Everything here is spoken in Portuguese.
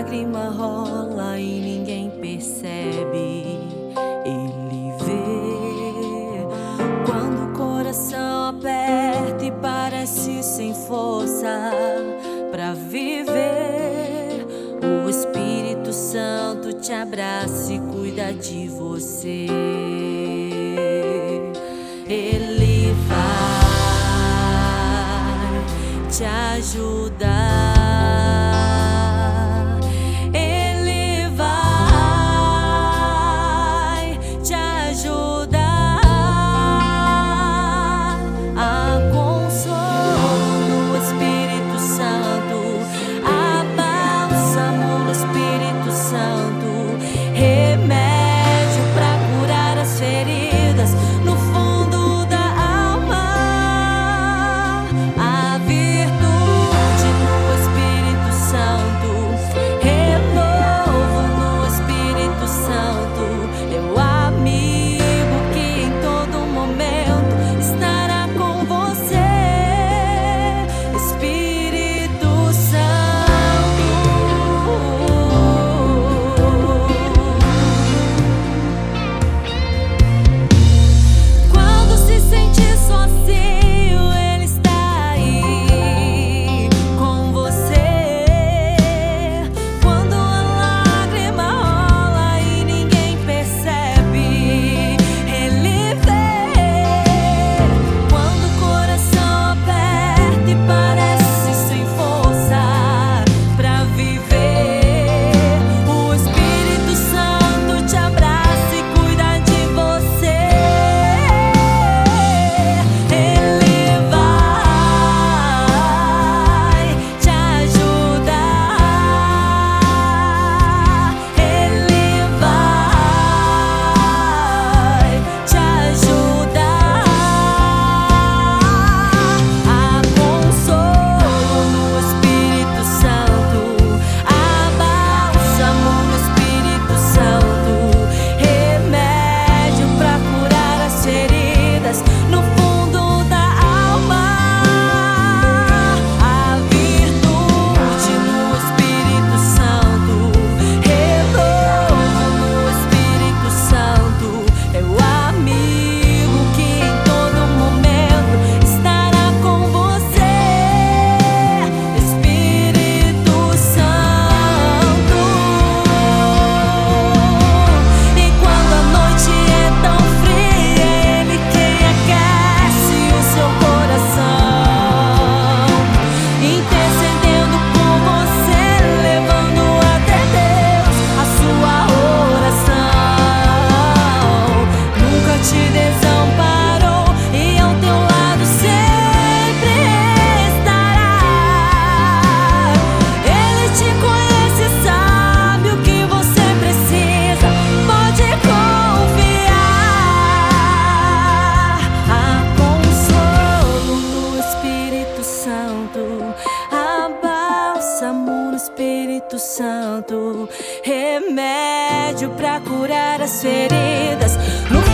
lágrima rola e ninguém percebe. Ele vê quando o coração aperta e parece sem força pra viver. O Espírito Santo te abraça e cuida de você. Ele vai te ajudar. Ele vai te ajudar a consolo no Espírito Santo, a bálsamo no Espírito Santo, remédio pra curar as feridas no fundo da alma, a virtude no Espírito Santo, renovo no Espírito Santo, é o amigo que em todo momento estará com você, Espírito Santo. Quando se sentir sozinho, Ele está aí com você. Quando a lágrima rola e ninguém percebe, Ele vê. Quando o coração aperta e parece sem força pra viver, o Espírito Santo te abraça e cuida de você. Ele vai te ajudar. Ele vai te ajudar a consolo no Espírito Santo, a bálsamo no Espírito Santo, remédio pra curar as feridas no fundo da alma, a virtude no Espírito Santo, renovo no Espírito Santo, é o amigo que em todo momento estará com você, Espírito Santo. E quando a noite é tão fria, Ele quem aquece o seu coração, intercedendo por você, levando até Deus a sua oração. Nunca te desamparou e ao teu lado sempre estará. Ele te conhece, sabe o que você precisa, pode confiar. A consolo no Espírito Santo, a bálsamo no Espírito Santo, remédio pra curar as feridas no